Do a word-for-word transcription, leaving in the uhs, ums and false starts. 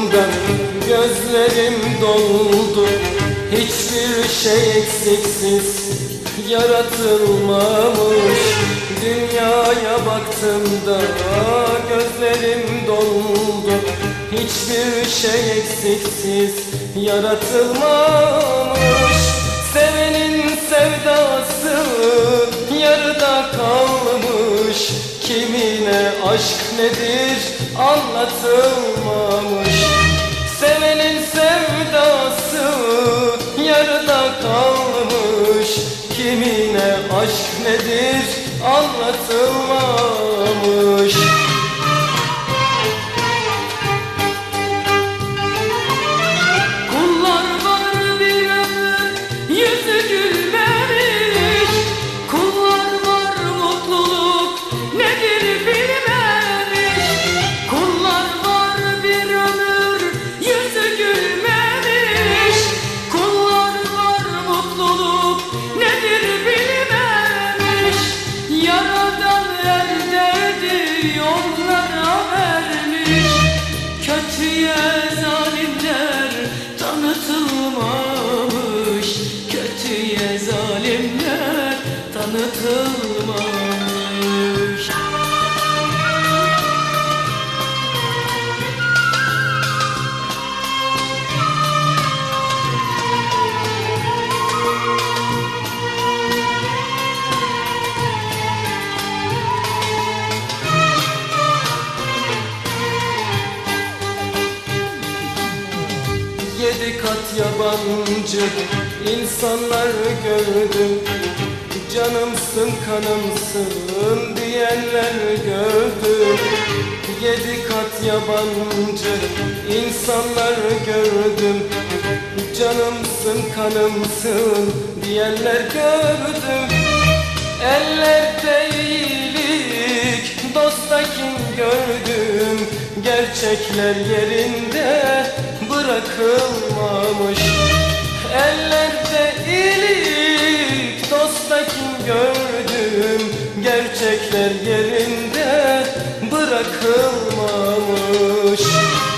baktığımda gözlerim doldu. Hiçbir şey eksiksiz yaratılmamış. Dünyaya baktığımda gözlerim doldu. Hiçbir şey eksiksiz yaratılmamış. Sevenin sevdası yarıda kalmış. Kimine aşk nedir anlatılmamış. Sevenin sevdası yarıda kalmış. Kimine aşk nedir anlatılmamış. Kullar var bir ömür yüzü gülmemiş. Kullar var mutluluk nedir bilmemiş. Kullar var bir ömür yüzü gülmemiş. Kullar var mutluluk nedir bilmemiş. Yaradan el derdi yollara vermiş. Kötüye zalimler tanıtılmamış. Kötüye zalimler tanıtılmamış. Yedi kat yabancı insanlar gördüm. Canımsın kanımsın diyenler gördüm. Yedi kat yabancı insanlar gördüm. Canımsın kanımsın diyenler gördüm. Ellerde iyilik dosta kin gördüm. Gerçekler yerinde bırakılmamış. Ellerde iyilik dosta kin gördüm. Gerçekler yerinde bırakılmamış.